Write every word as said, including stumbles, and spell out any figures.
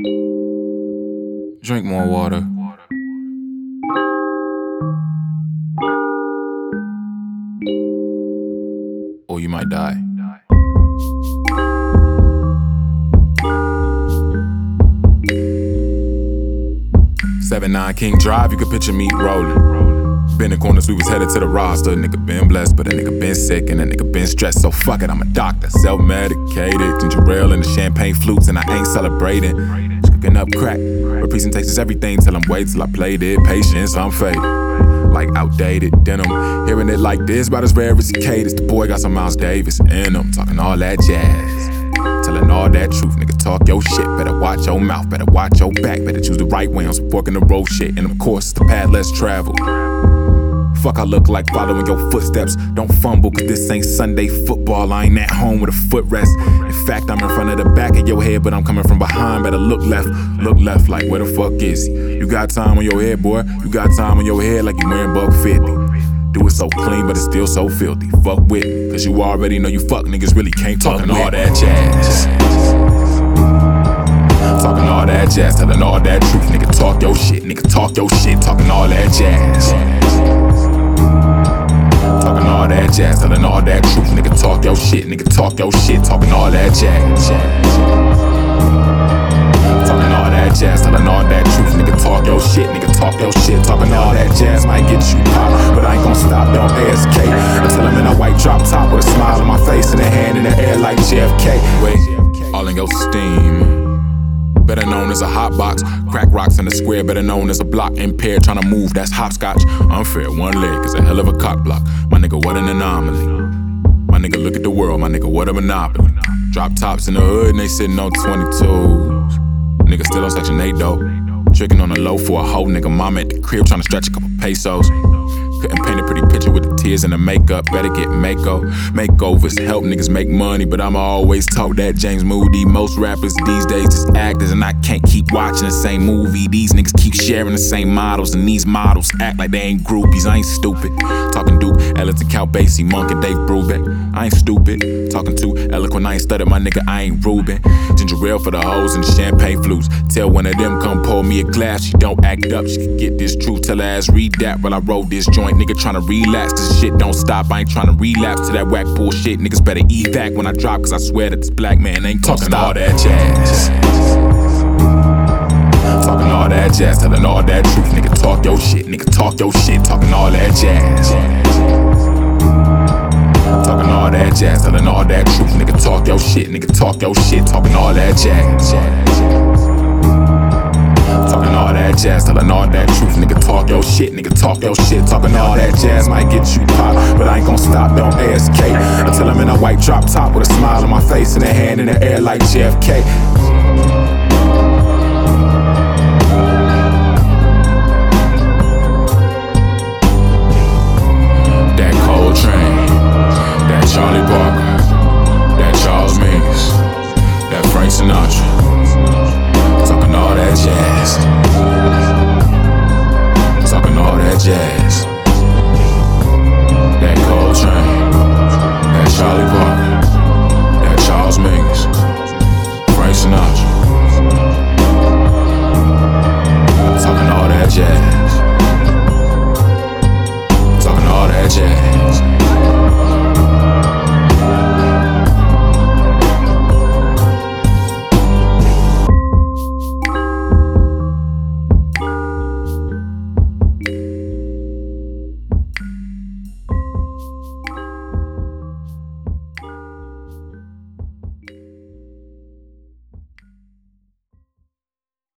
Drink more water. Or you might die. seven nine King Drive, you can picture me rolling. Been in corners, we was headed to the roster. Nigga been blessed, but a nigga been sick, and a nigga been stressed. So fuck it, I'm a doctor, self-medicated. Ginger ale and the champagne flutes, and I ain't celebrating. Just cooking up crack, but presentation's everything. Tell them wait till I played it. Patience, I'm faded. Like outdated denim. Hearing it like this, about as rare as a cadence. The boy got some Miles Davis in him, talking all that jazz. Telling all that truth, nigga, talk your shit. Better watch your mouth, better watch your back. Better choose the right way on some fork in the road shit. And of course, it's the path less traveled. Fuck, I look like following your footsteps. Don't fumble, cause this ain't Sunday football. I ain't at home with a footrest. In fact, I'm in front of the back of your head, but I'm coming from behind. Better look left, look left, like where the fuck is he? You got time on your head, boy. You got time on your head like you wearing buck fifty. Do it so clean, but it's still so filthy. Fuck with me, cause you already know you fuck niggas really can't talk all that jazz. Talking all that jazz, telling all that truth. Nigga, talk your shit, nigga, talk your shit. Talking all that jazz. Talking all that jazz, telling all that truth. Nigga, talk your shit, nigga, talk your shit. Talking all that jazz. Talking all that jazz, telling all that truth. Nigga, talk your shit, nigga, talk your shit. Talking all that jazz might get you popped, but I ain't gon' stop, don't A S K. Until I'm in a white drop top with a smile on my face and a hand in the air like J F K. Wait, all in your steam. Better known as a hot box. Crack rocks in the square, better known as a block. Impaired, trying to move, that's hopscotch. Unfair, one leg is a hell of a cock block. My nigga, what an anomaly. My nigga, look at the world, my nigga, what a monopoly. Drop tops in the hood and they sitting on twenty-twos. Nigga still on section eight though. Tricking on the low for a hoe, nigga. Mama at the crib trying to stretch a couple pesos. Couldn't paint a pretty picture with the tears and the makeup. Better get Mako. Makeovers help niggas make money, but I'ma always talk that James Moody. Most rappers these days just actors, and I can't keep watching the same movie. These niggas keep sharing the same models, and these models act like they ain't groupies. I ain't stupid. Talking Duke, Ellington, Count Basie, Monk, and Dave Brubeck. I ain't stupid. Talking too eloquent, I ain't stuttered, my nigga, I ain't Ruben. Ginger ale for the hoes and the champagne flutes. Tell one of them come pour me a glass. She don't act up, she can get this truth. Tell her ass read that while I roll this joint. Nigga tryna relax, cause shit don't stop. I ain't tryna relapse to that whack bullshit. Niggas better eat back when I drop, cause I swear that this black man ain't talking all that jazz. Talking all that jazz, telling all that truth. Nigga, talk your shit, nigga, talk your shit. Talking all that jazz. Talking all that jazz, telling all that truth. Nigga, talk your shit, nigga, talk your shit. Talking all that jazz. Talking all that jazz, telling all that truth. Nigga, talk your shit, nigga, talk your shit. Talking all that jazz might get you popped, but I ain't gon' stop, don't A S K. Until I'm in a white drop top with a smile on my face and a hand in the air like J F K. That Coltrane, that Charlie Parker, that Charles Mingus, that Frank Sinatra. Talking all that jazz. Talking all that jazz. That Coltrane, that Charlie Parker, that Charles Mingus, Frank Sinatra. Talking all that jazz.